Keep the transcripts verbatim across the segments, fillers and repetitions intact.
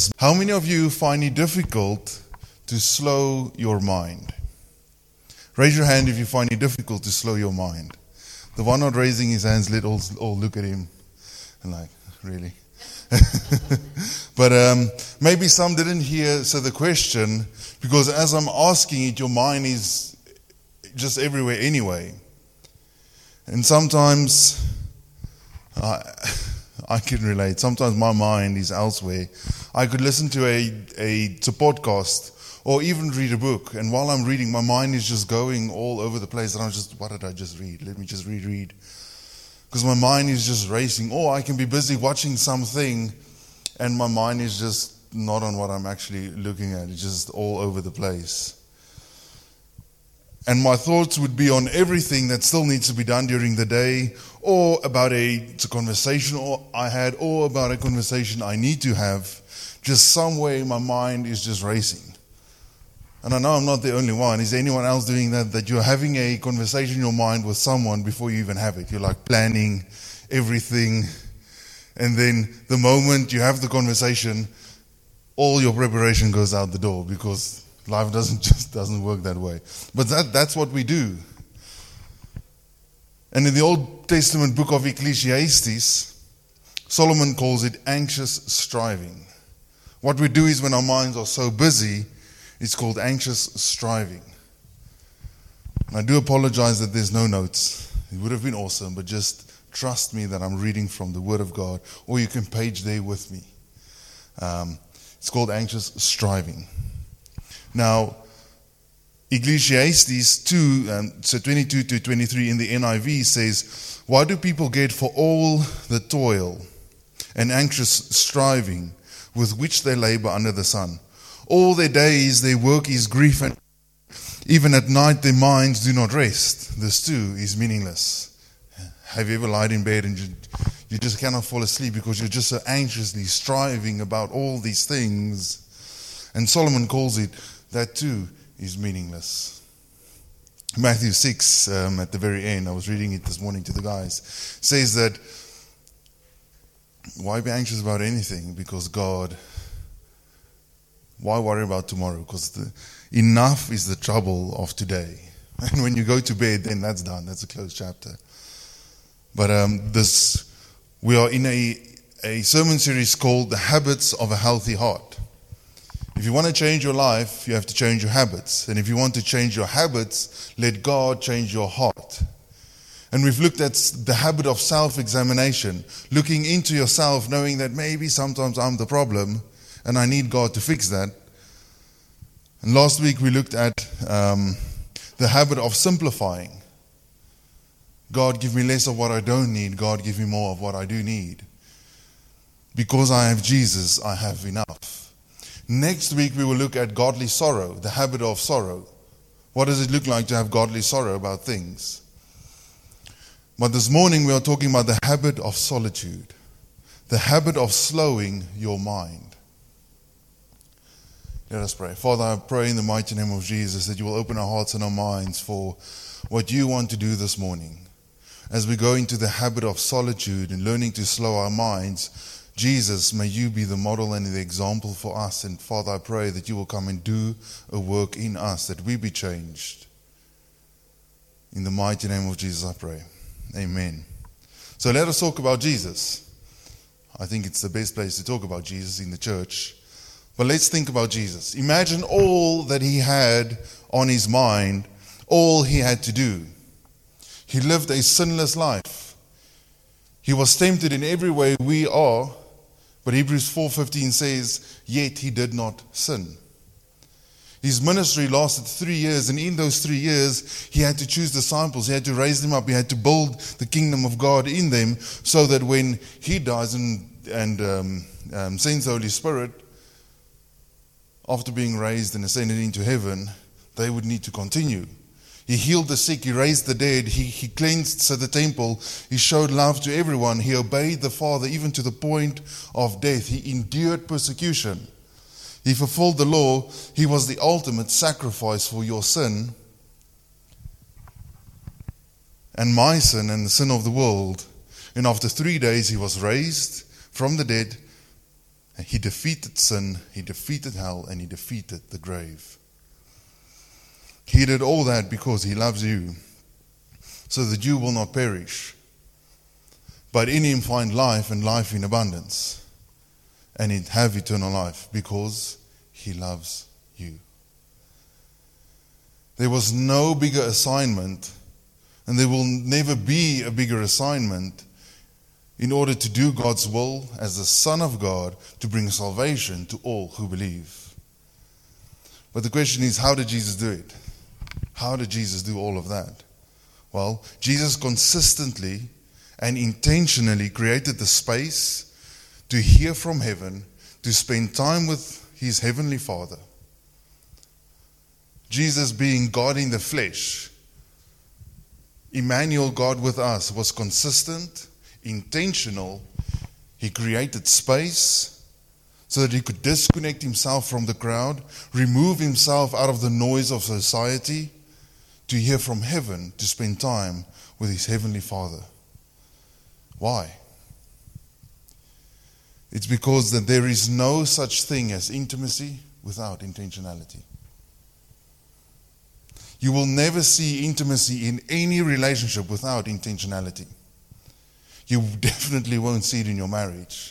this. How many of you find it difficult to slow your mind? Raise your hand if you find it difficult to slow your mind. The one not raising his hands, let all, all look at him and like, really? But um, maybe some didn't hear so the question, because as I'm asking it, your mind is just everywhere anyway. And sometimes I, I can relate. Sometimes my mind is elsewhere. I could listen to a, a, to podcast or even read a book, and while I'm reading, my mind is just going all over the place, and I'm just, what did I just read? Let me just reread. Because my mind is just racing. Or I can be busy watching something, and my mind is just not on what I'm actually looking at. It's just all over the place. And my thoughts would be on everything that still needs to be done during the day, or about a, it's a conversation or I had, or about a conversation I need to have. Just some way my mind is just racing. And I know I'm not the only one. Is anyone else doing that? That you're having a conversation in your mind with someone before you even have it. You're like planning everything. And then the moment you have the conversation, all your preparation goes out the door, because life doesn't just doesn't work that way. But that that's what we do. And in the Old Testament book of Ecclesiastes, Solomon calls it anxious striving. What we do is, when our minds are so busy, it's called anxious striving. And I do apologize that there's no notes. It would have been awesome, but just trust me that I'm reading from the Word of God, or you can page there with me. Um, it's called anxious striving. Now, Ecclesiastes two, um, so twenty-two to twenty-three in the N I V says, "Why do people get for all the toil and anxious striving with which they labor under the sun? All their days their work is grief, and even at night their minds do not rest. This too is meaningless." Have you ever lied in bed and you, you just cannot fall asleep because you're just so anxiously striving about all these things? And Solomon calls it, that too is meaningless. Matthew six, um, at the very end, I was reading it this morning to the guys, says that, why be anxious about anything? Because God, why worry about tomorrow? Because the, enough is the trouble of today. And when you go to bed, then that's done. That's a closed chapter. But um, this, we are in a, a sermon series called The Habits of a Healthy Heart. If you want to change your life, you have to change your habits. And if you want to change your habits, let God change your heart. And we've looked at the habit of self-examination, looking into yourself, knowing that maybe sometimes I'm the problem and I need God to fix that. And last week we looked at um, the habit of simplifying. God, give me less of what I don't need. God, give me more of what I do need. Because I have Jesus, I have enough. Next week we will look at godly sorrow, the habit of sorrow. What does it look like to have godly sorrow about things? But this morning we are talking about the habit of solitude, the habit of slowing your mind. Let us pray. Father, I pray in the mighty name of Jesus that you will open our hearts and our minds for what you want to do this morning. As we go into the habit of solitude and learning to slow our minds, Jesus, may you be the model and the example for us. And Father, I pray that you will come and do a work in us, that we be changed. In the mighty name of Jesus, I pray. Amen. So let us talk about Jesus. I think it's the best place to talk about Jesus in the church. But let's think about Jesus. Imagine all that he had on his mind, all he had to do. He lived a sinless life. He was tempted in every way we are, but Hebrews four fifteen says, yet he did not sin. His ministry lasted three years, and in those three years, he had to choose disciples. He had to raise them up. He had to build the kingdom of God in them, so that when he dies and, and um, um, sends the Holy Spirit, after being raised and ascended into heaven, they would need to continue. He healed the sick, he raised the dead, he, he cleansed the temple, he showed love to everyone, he obeyed the Father even to the point of death, he endured persecution, he fulfilled the law, he was the ultimate sacrifice for your sin and my sin and the sin of the world. And after three days he was raised from the dead, He defeated sin, he defeated hell, and he defeated the grave. He did all that because he loves you, so that you will not perish, but in him find life and life in abundance, and have eternal life because he loves you. There was no bigger assignment, and there will never be a bigger assignment in order to do God's will as the Son of God to bring salvation to all who believe. But the question is, how did Jesus do it? How did Jesus do all of that? Well, Jesus consistently and intentionally created the space to hear from heaven, to spend time with his heavenly Father. Jesus, being God in the flesh, Emmanuel, God with us, was consistent, intentional. He created space so that he could disconnect himself from the crowd, remove himself out of the noise of society, to hear from heaven, to spend time with his heavenly Father. Why? It's because that there is no such thing as intimacy without intentionality. You will never see intimacy in any relationship without intentionality. You definitely won't see it in your marriage.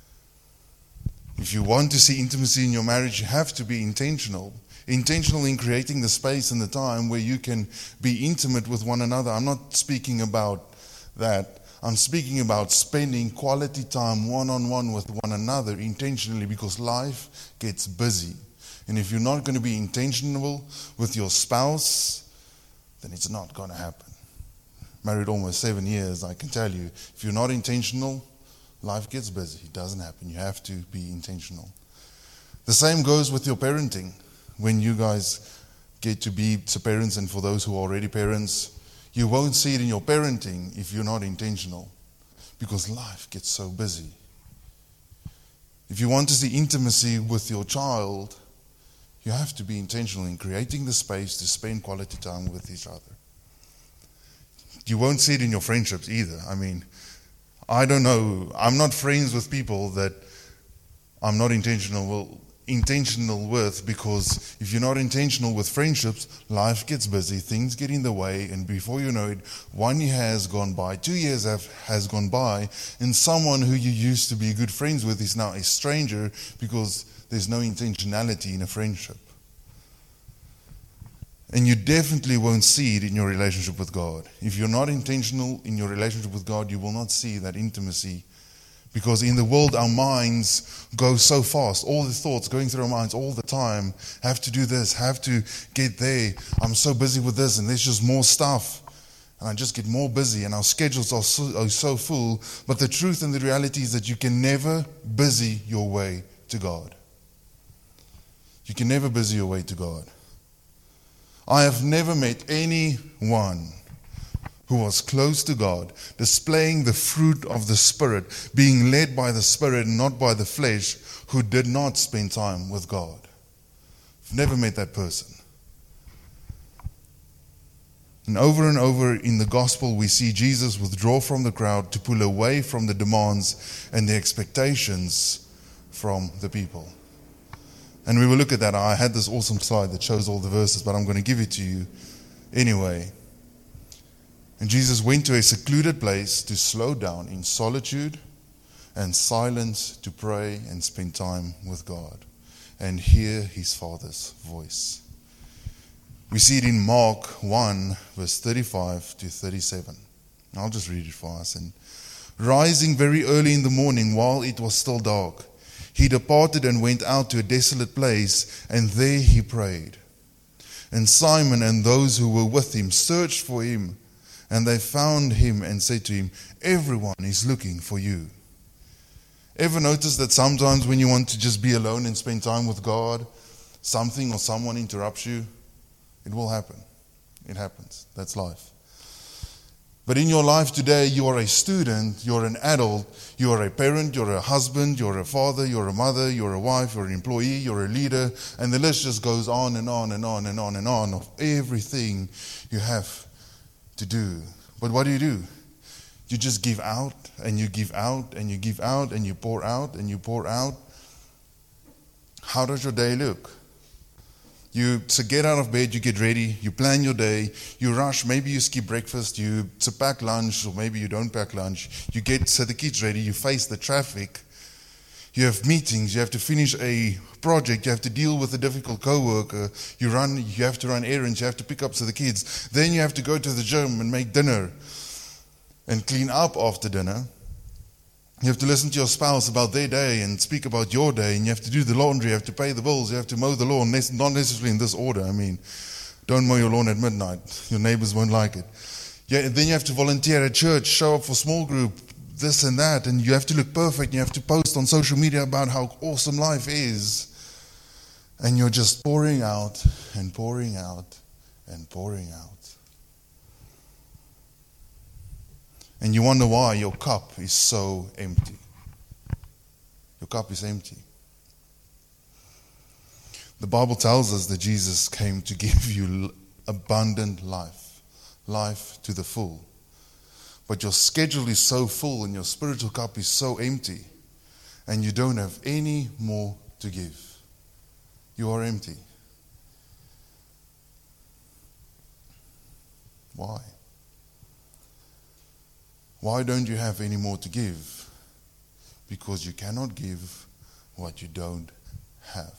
If you want to see intimacy in your marriage, you have to be intentional. Intentional in creating the space and the time where you can be intimate with one another. I'm not speaking about that. I'm speaking about spending quality time one-on-one with one another intentionally, because life gets busy. And if you're not going to be intentional with your spouse, then it's not going to happen. Married almost seven years, I can tell you, if you're not intentional, life gets busy. It doesn't happen. You have to be intentional. The same goes with your parenting. When you guys get to be parents, and for those who are already parents, you won't see it in your parenting if you're not intentional, because life gets so busy. If you want to see intimacy with your child, you have to be intentional in creating the space to spend quality time with each other. You won't see it in your friendships either. I mean, I don't know. I'm not friends with people that I'm not intentional intentional with, because if you're not intentional with friendships, life gets busy, things get in the way, and before you know it, one year has gone by, two years have, has gone by, and someone who you used to be good friends with is now a stranger because there's no intentionality in a friendship. And you definitely won't see it in your relationship with God. If you're not intentional in your relationship with God, you will not see that intimacy. Because in the world, our minds go so fast. All the thoughts going through our minds all the time. Have to do this, have to get there. I'm so busy with this, and there's just more stuff. And I just get more busy, and our schedules are so, are so full. But the truth and the reality is that you can never busy your way to God. You can never busy your way to God. I have never met anyone who was close to God, displaying the fruit of the Spirit, being led by the Spirit and not by the flesh, who did not spend time with God. I've never met that person. And over and over in the gospel, we see Jesus withdraw from the crowd to pull away from the demands and the expectations from the people. And we will look at that. I had this awesome slide that shows all the verses, but I'm going to give it to you anyway. And Jesus went to a secluded place to slow down in solitude and silence, to pray and spend time with God and hear his Father's voice. We see it in Mark one, verse thirty-five to thirty-seven. I'll just read it for us. And rising very early in the morning, while it was still dark, he departed and went out to a desolate place, and there he prayed. And Simon and those who were with him searched for him, and they found him and said to him, "Everyone is looking for you." Ever notice that sometimes when you want to just be alone and spend time with God, something or someone interrupts you? It will happen. It happens. That's life. But in your life today, you are a student, you're an adult, you are a parent, you're a husband, you're a father, you're a mother, you're a wife, you're an employee, you're a leader, and the list just goes on and on and on and on and on of everything you have to do. But what do you do? You just give out and you give out and you give out and you pour out and you pour out. How does your day look? You so get out of bed, you get ready, you plan your day, you rush, maybe you skip breakfast, you to pack lunch, or maybe you don't pack lunch. You get so the kids ready, you face the traffic, you have meetings, you have to finish a project, you have to deal with a difficult coworker, you run, you have to run errands, you have to pick up so the kids, then you have to go to the gym and make dinner and clean up after dinner. You have to listen to your spouse about their day and speak about your day, and you have to do the laundry, you have to pay the bills, you have to mow the lawn, not necessarily in this order. I mean, don't mow your lawn at midnight. Your neighbors won't like it. Yeah, then you have to volunteer at church, show up for small group, this and that, and you have to look perfect, and you have to post on social media about how awesome life is. And you're just pouring out and pouring out and pouring out. And you wonder why your cup is so empty. Your cup is empty. The Bible tells us that Jesus came to give you abundant life, life to the full. But your schedule is so full and your spiritual cup is so empty, and you don't have any more to give. You are empty. Why? Why don't you have any more to give? Because you cannot give what you don't have.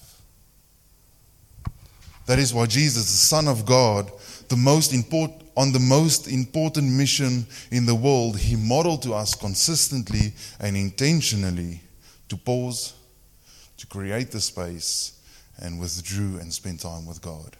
That is why Jesus, the Son of God, the most important, on the most important mission in the world, he modeled to us consistently and intentionally to pause, to create the space, and withdrew and spent time with God.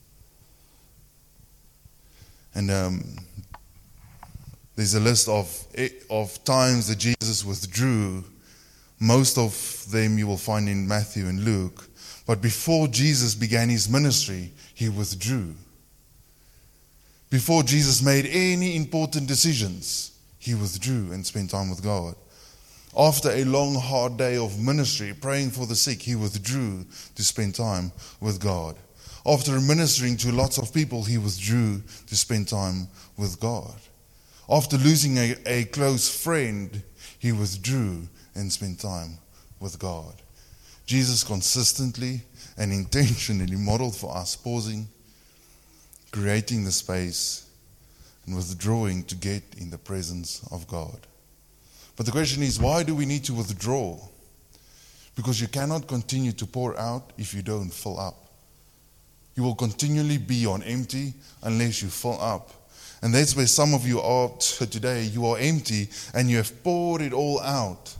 And um, there's a list of of times that Jesus withdrew. Most of them you will find in Matthew and Luke. But before Jesus began his ministry, he withdrew. Before Jesus made any important decisions, he withdrew and spent time with God. After a long, hard day of ministry, praying for the sick, he withdrew to spend time with God. After ministering to lots of people, he withdrew to spend time with God. After losing a, a close friend, he withdrew and spent time with God. Jesus consistently and intentionally modeled for us pausing, creating the space, and withdrawing to get in the presence of God. But the question is, why do we need to withdraw? Because you cannot continue to pour out if you don't fill up. You will continually be on empty unless you fill up. And that's where some of you are today. You are empty and you have poured it all out.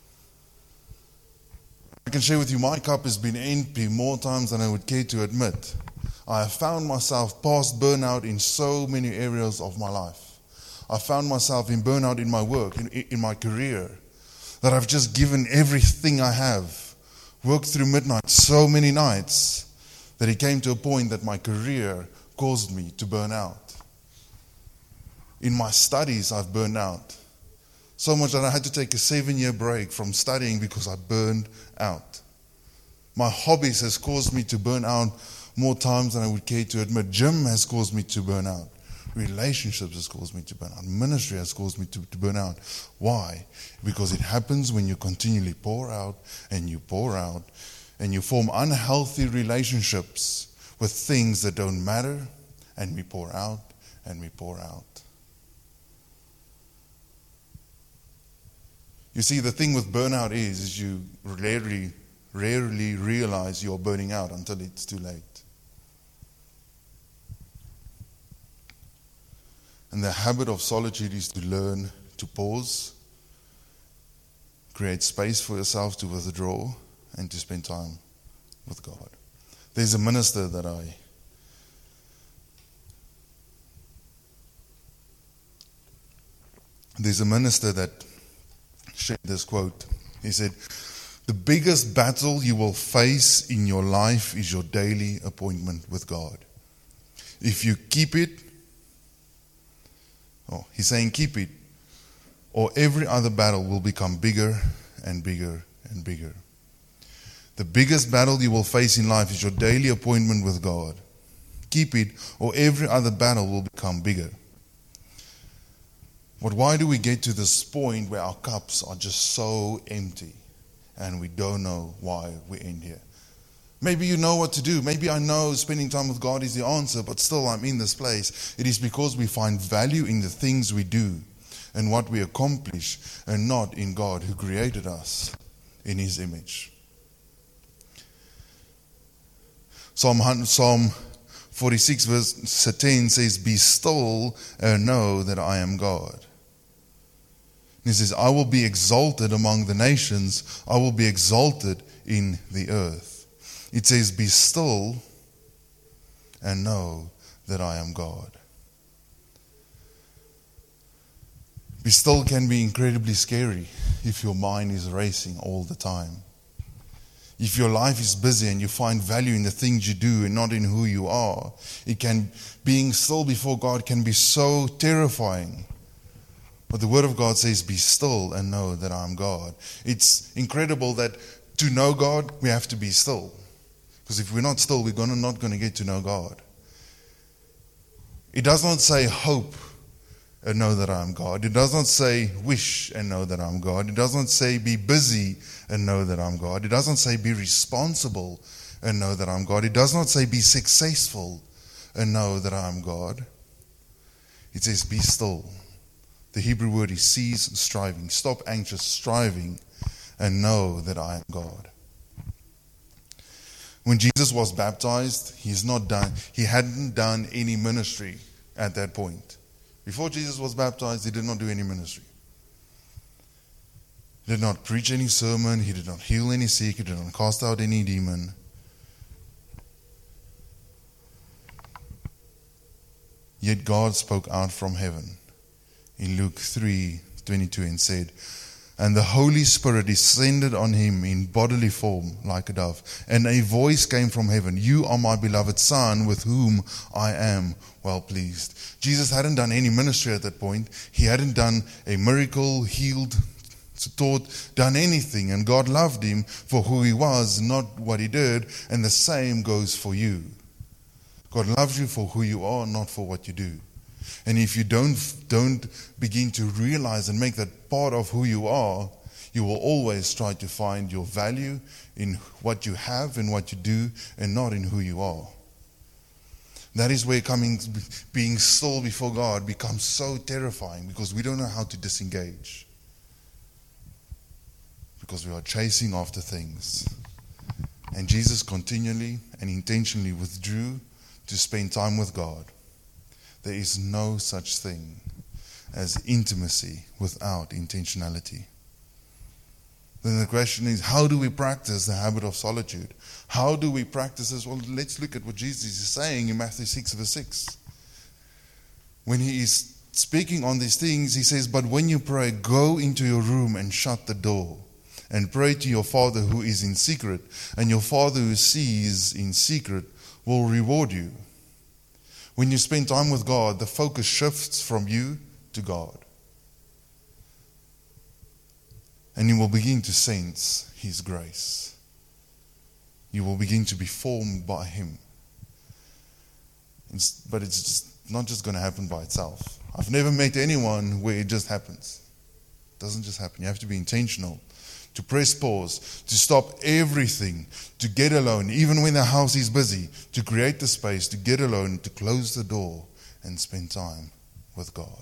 I can share with you, my cup has been empty more times than I would care to admit. I have found myself past burnout in so many areas of my life. I found myself in burnout in my work, in, in my career, that I've just given everything I have, worked through midnight so many nights, that it came to a point that my career caused me to burn out. In my studies, I've burned out. So much that I had to take a seven-year break from studying because I burned out. My hobbies has caused me to burn out more times than I would care to admit. Gym has caused me to burn out. Relationships has caused me to burn out. Ministry has caused me to, to burn out. Why? Because it happens when you continually pour out and you pour out and you form unhealthy relationships with things that don't matter, and we pour out and we pour out. You see, the thing with burnout is, is you rarely, rarely realize you're burning out until it's too late. And the habit of solitude is to learn to pause, create space for yourself to withdraw, and to spend time with God. There's a minister that I There's a minister that shared this quote. He said, "The biggest battle you will face in your life is your daily appointment with God. If you keep it," oh, he's saying keep it, "or every other battle will become bigger and bigger and bigger." The biggest battle you will face in life is your daily appointment with God. Keep it, or every other battle will become bigger. But why do we get to this point where our cups are just so empty and we don't know why we end here? Maybe you know what to do. Maybe I know spending time with God is the answer, but still I'm in this place. It is because we find value in the things we do and what we accomplish, and not in God who created us in His image. Psalm Psalm forty-six verse ten says, "Be still and know that I am God." And He says, "I will be exalted among the nations. I will be exalted in the earth." It says, "Be still and know that I am God." Be still can be incredibly scary if your mind is racing all the time. If your life is busy and you find value in the things you do and not in who you are, it can, being still before God can be so terrifying. But the Word of God says, "Be still and know that I am God." It's incredible that to know God, we have to be still. Because if we're not still, we're gonna, not going to get to know God. It does not say hope and know that I am God. It does not say wish and know that I'm God. It does not say be busy and know that I'm God. It doesn't say be responsible and know that I'm God. It does not say be successful and know that I'm God. It says be still. The Hebrew word is cease striving. Stop anxious striving and know that I am God. When Jesus was baptized, he's not done. He hadn't done any ministry at that point. Before Jesus was baptized, he did not do any ministry. He did not preach any sermon. He did not heal any sick. He did not cast out any demon. Yet God spoke out from heaven in Luke three twenty-two and said, "And the Holy Spirit descended on him in bodily form like a dove. And a voice came from heaven, 'You are my beloved Son, with whom I am well pleased.'" Jesus hadn't done any ministry at that point. He hadn't done a miracle, healed, taught, done anything. And God loved him for who he was, not what he did. And the same goes for you. God loves you for who you are, not for what you do. And if you don't don't begin to realize and make that part of who you are, you will always try to find your value in what you have and what you do, and not in who you are. That is where coming, being still before God becomes so terrifying, because we don't know how to disengage. Because we are chasing after things. And Jesus continually and intentionally withdrew to spend time with God. There is no such thing as intimacy without intentionality. Then the question is, how do we practice the habit of solitude? How do we practice this? Well, let's look at what Jesus is saying in Matthew six verse six. When he is speaking on these things, he says, "But when you pray, go into your room and shut the door, and pray to your Father who is in secret, and your Father who sees in secret will reward you." When you spend time with God, the focus shifts from you to God. And you will begin to sense His grace. You will begin to be formed by Him. It's, but it's just not just going to happen by itself. I've never met anyone where it just happens. It doesn't just happen. You have to be intentional. To press pause, to stop everything, to get alone, even when the house is busy, to create the space, to get alone, to close the door and spend time with God.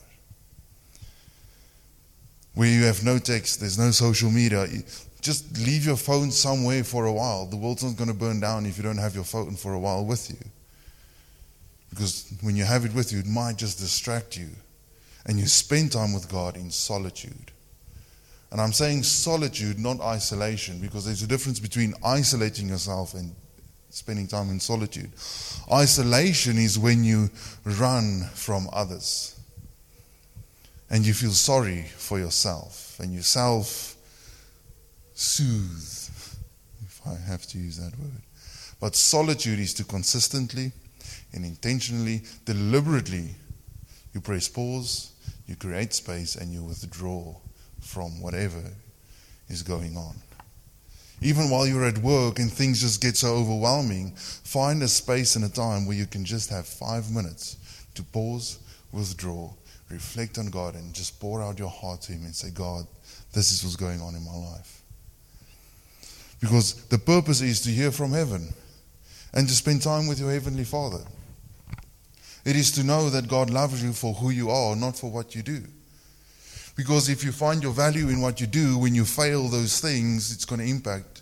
Where you have no text, there's no social media, just leave your phone somewhere for a while. The world's not going to burn down if you don't have your phone for a while with you. Because when you have it with you, it might just distract you. And you spend time with God in solitude. And I'm saying solitude, not isolation, because there's a difference between isolating yourself and spending time in solitude. Isolation is when you run from others and you feel sorry for yourself and you self-soothe, if I have to use that word. But solitude is to consistently and intentionally, deliberately, you press pause, you create space, and you withdraw from whatever is going on. Even while you're at work and things just get so overwhelming, find a space and a time where you can just have five minutes to pause, withdraw, reflect on God, and just pour out your heart to Him and say, "God, this is what's going on in my life." Because the purpose is to hear from heaven. and to spend time with your Heavenly Father. It is to know that God loves you for who you are, not for what you do. Because if you find your value in what you do, when you fail those things, it's going to impact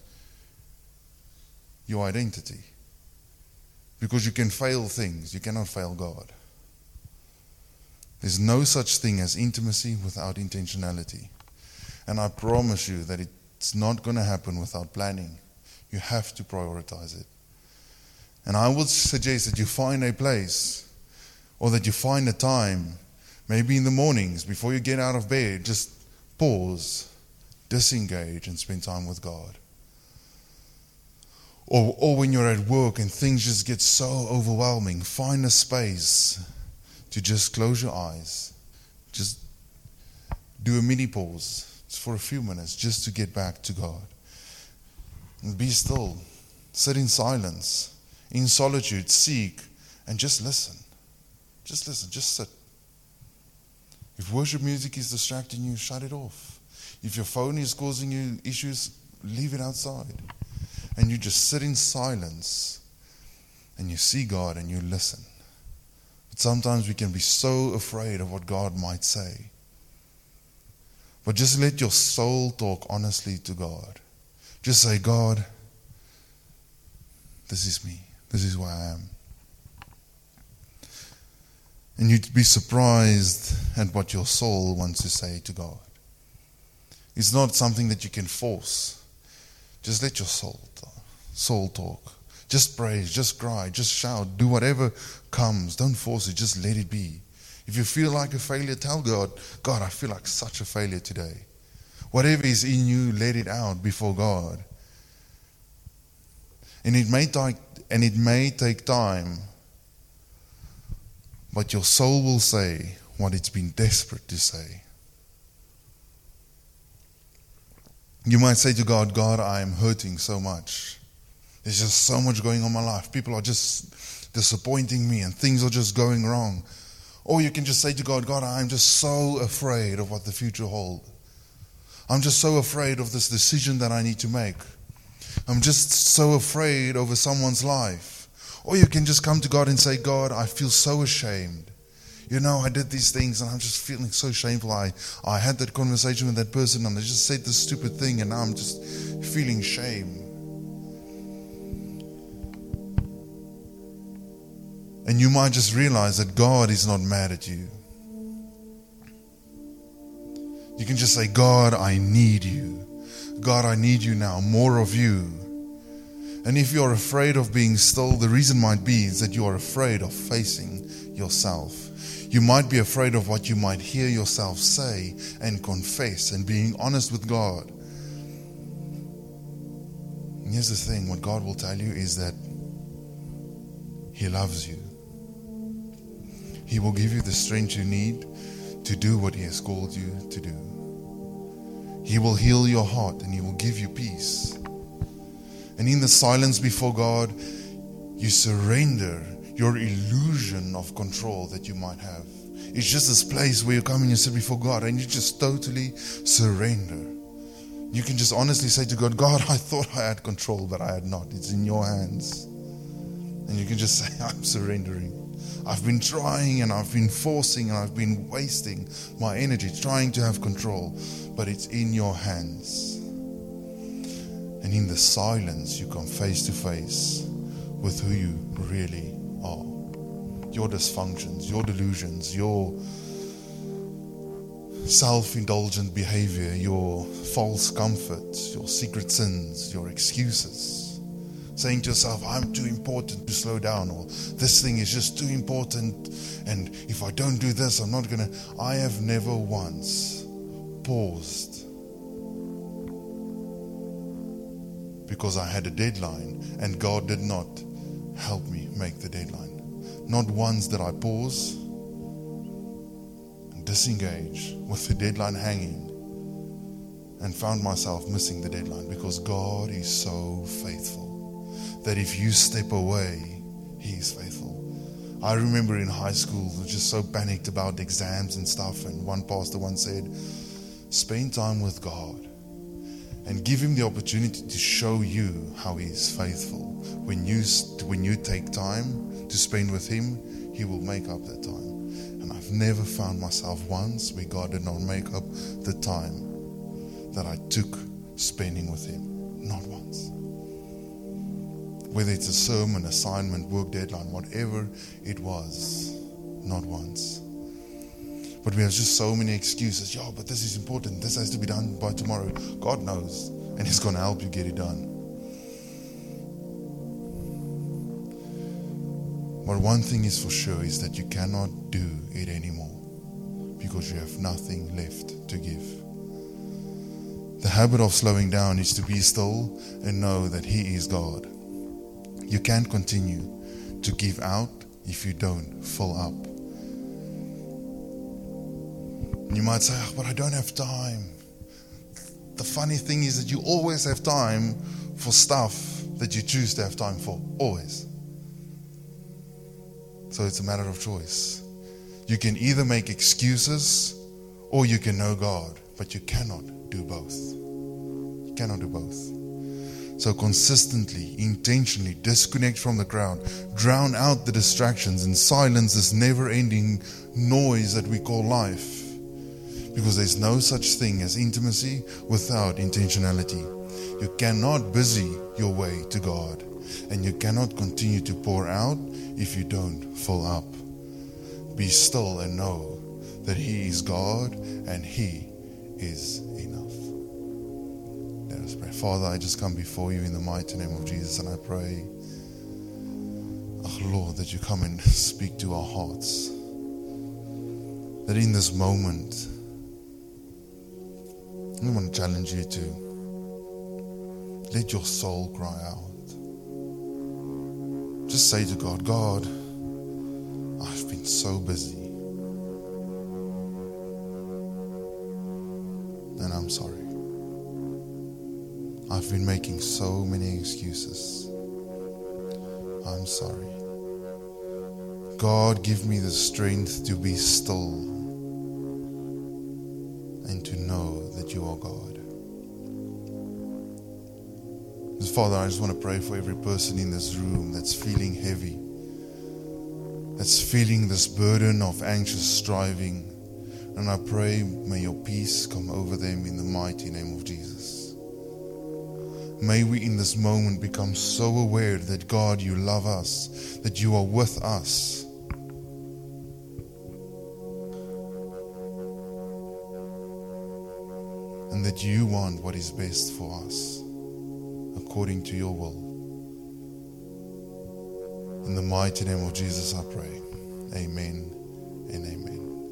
your identity. Because you can fail things, you cannot fail God. There's no such thing as intimacy without intentionality. And I promise you that it's not going to happen without planning. You have to prioritize it. And I would suggest that you find a place, or that you find a time, maybe in the mornings before you get out of bed, just pause, disengage, and spend time with God. Or, or when you're at work and things just get so overwhelming, find a space to just close your eyes. Just do a mini pause just for a few minutes, just to get back to God. And be still. Sit in silence, in solitude, seek, and just listen. Just listen, just sit. If worship music is distracting you, shut it off. If your phone is causing you issues, leave it outside. And you just sit in silence and you see God and you listen. But sometimes we can be so afraid of what God might say. But just let your soul talk honestly to God. Just say, God, this is me. This is who I am. And you'd be surprised at what your soul wants to say to God. It's not something that you can force. Just let your soul talk. Soul talk. Just praise, just cry, just shout, do whatever comes. Don't force it, just let it be. If you feel like a failure, tell God, God, I feel like such a failure today. Whatever is in you, let it out before God. And it may take, and it may take time, but your soul will say what it's been desperate to say. You might say to God, God, I am hurting so much. There's just so much going on in my life. People are just disappointing me and things are just going wrong. Or you can just say to God, God, I'm just so afraid of what the future holds. I'm just so afraid of this decision that I need to make. I'm just so afraid over someone's life. Or you can just come to God and say, God, I feel so ashamed. You know, I did these things and I'm just feeling so shameful. I, I had that conversation with that person and I just said this stupid thing and now I'm just feeling shame. And you might just realize that God is not mad at you. You can just say, God, I need you. God, I need you now, more of you. And if you're afraid of being still, the reason might be is that you are afraid of facing yourself. You might be afraid of what you might hear yourself say and confess and being honest with God. And here's the thing, what God will tell you is that He loves you. He will give you the strength you need to do what He has called you to do. He will heal your heart and He will give you peace. And in the silence before God, you surrender your illusion of control that you might have. It's just this place where you come and you sit before God and you just totally surrender. You can just honestly say to God, God, I thought I had control, but I had not. It's in your hands. And you can just say, I'm surrendering. I've been trying and I've been forcing and I've been wasting my energy trying to have control, but it's in your hands. And in the silence, you come face to face with who you really are. Your dysfunctions, your delusions, your self-indulgent behavior, your false comforts, your secret sins, your excuses. Saying to yourself, I'm too important to slow down, or this thing is just too important, and if I don't do this, I'm not going to. I have never once paused because I had a deadline and God did not help me make the deadline. Not once did I pause and disengage with the deadline hanging and found myself missing the deadline, because God is so faithful that if you step away, He is faithful. I remember in high school, I was just so panicked about exams and stuff, and one pastor once said, spend time with God and give him the opportunity to show you how he is faithful. When you, when you take time to spend with him, he will make up that time. And I've never found myself once where God did not make up the time that I took spending with him. Not once. Whether it's a sermon, assignment, work deadline, whatever it was, not once. But we have just so many excuses. Yeah, but this is important. This has to be done by tomorrow. God knows, and he's going to help you get it done. But one thing is for sure is that you cannot do it anymore because you have nothing left to give. The habit of slowing down is to be still and know that he is God. You can't continue to give out if you don't fill up. You might say, oh, but I don't have time. The funny thing is that you always have time for stuff that you choose to have time for. Always. So it's a matter of choice. You can either make excuses or you can know God, but you cannot do both. You cannot do both. So consistently, intentionally disconnect from the crowd, drown out the distractions and silence this never-ending noise that we call life. Because there's no such thing as intimacy without intentionality. You cannot busy your way to God, and you cannot continue to pour out if you don't fill up. Be still and know that he is God and he is enough. Let us pray. Father, I just come before you in the mighty name of Jesus, and I pray, oh Lord, that you come and speak to our hearts. That in this moment, I want to challenge you to let your soul cry out. Just say to God, God, I've been so busy. And I'm sorry. I've been making so many excuses. I'm sorry. God, give me the strength to be still and to know that you are God. Father, I just want to pray for every person in this room that's feeling heavy, that's feeling this burden of anxious striving. And I pray, may your peace come over them in the mighty name of Jesus. May we in this moment become so aware that God, you love us, that you are with us. And that you want what is best for us, according to your will. In the mighty name of Jesus I pray. Amen and amen.